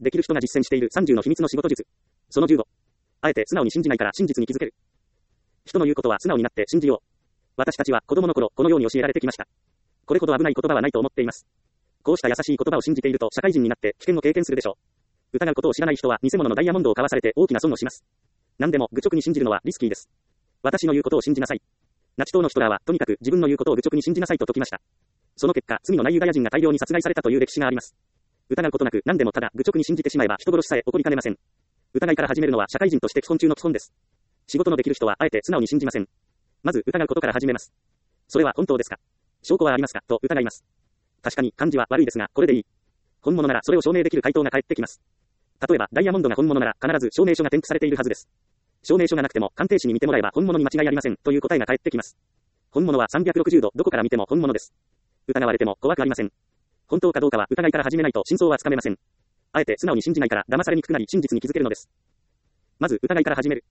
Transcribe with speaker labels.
Speaker 1: できる人が実践している30の秘密の仕事術。その15。あえて素直に信じないから真実に気づける。人の言うことは素直になって信じよう。私たちは子供の頃、このように教えられてきました。これほど危ない言葉はないと思っています。こうした優しい言葉を信じていると社会人になって危険を経験するでしょう。疑うことを知らない人は偽物のダイヤモンドを買わされて大きな損をします。何でも愚直に信じるのはリスキーです。私の言うことを信じなさい。ナチ党のヒトラーはとにかく自分の言うことを愚直に信じなさいと説きました。その結果、罪のないユダヤ人が大量に殺害されたという歴史があります。疑うことなく何でもただ愚直に信じてしまえば人殺しさえ起こりかねません。疑いから始めるのは社会人として基本中の基本です。仕事のできる人はあえて素直に信じません。まず疑うことから始めます。それは本当ですか？証拠はありますか？と疑います。確かに漢字は悪いですが、これでいい。本物ならそれを証明できる回答が返ってきます。例えばダイヤモンドが本物なら必ず証明書が添付されているはずです。証明書がなくても鑑定士に見てもらえば本物に間違いありませんという答えが返ってきます。本物は360度どこから見ても本物です。疑われても怖くありません。本当かどうかは疑いから始めないと真相はつかめません。あえて素直に信じないから騙されにくくなり真実に気づけるのです。まず疑いから始める。